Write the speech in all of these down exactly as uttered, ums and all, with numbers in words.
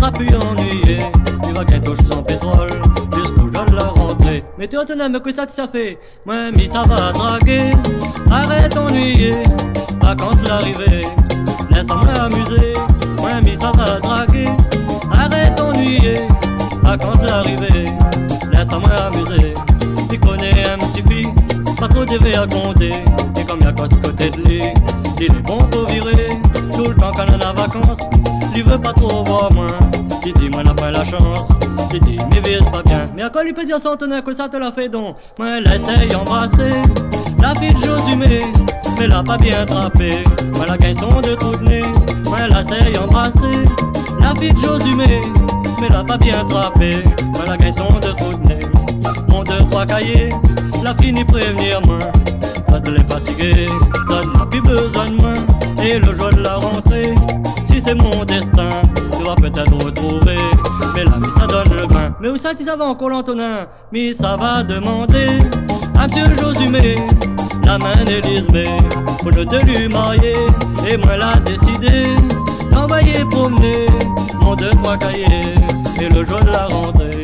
va plus ennuyer. Il va bientôt sans pétrole jusqu'au jour de la rentrée. Mais tu retournes, mais que ça te ça fait? Moi, mi ça va draguer. Arrête d'ennuyer, vacances l'arrivée. Laisse-moi amuser. Moi, mi ça va draguer. Arrête d'ennuyer, vacances l'arrivée. Laisse-moi amuser. Tu connais un petit fille, pas trop d'effets à compter. Et comme y'a quoi ce côté de lui, il est bon pour virer. Tout le temps qu'on a la vacances, il veut pas trop voir moi. Il dit moi n'a pas la chance, il dit mais vise pas bien. Mais à quoi lui peut dire sans tenir que ça te l'a fait donc? Moi l'essaye embrasser, la fille de Josué, mais l'a pas bien attrapé. Moi la gagne son de tout nez, moi l'essaye embrasser, la fille de Josué, mais l'a pas bien attrapé. Moi la gagne son de tout nez. Mon deux, trois cahiers, la fini prévenir moi. Ça te l'est fatigué, ça n'a plus besoin de moi. Et le jour de la rentrée, si c'est mon destin, tu vas peut-être retrouver. Mais là, mais ça donne le bain. Mais où ça, tu savais encore l'Antonin? Mais ça va demander à monsieur Josué la main d'Élisée pour ne te lui marier. Et moi, l'a décidé d'envoyer promener mon deux, trois cahiers. Et le jour de la rentrée,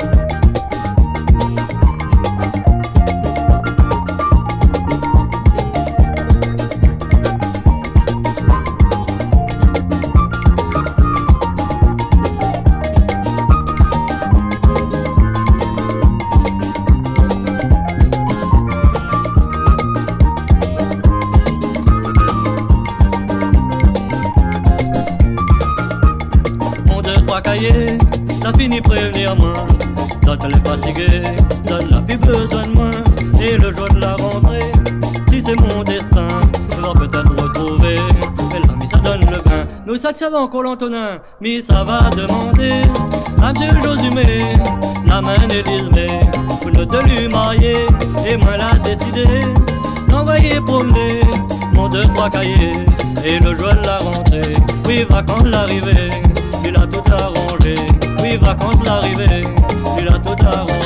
cahier, ça finit prévenir moi. D'autres les fatigués, ça n'a plus besoin de moi. Et le jour de la rentrée, si c'est mon destin, je vais peut-être retrouver. Mais là, mais ça donne le bain. Nous ça ça va encore l'Antonin, mais ça va demander à monsieur Josué la main d'Élisée pour ne te lui marier. Et moi l'a décidé d'envoyer promener mon deux, trois cahiers. Et le jour de la rentrée, oui, vacances l'arrivée, il a tout arrangé. Oui, vacances l'arrivée, il a tout arrangé.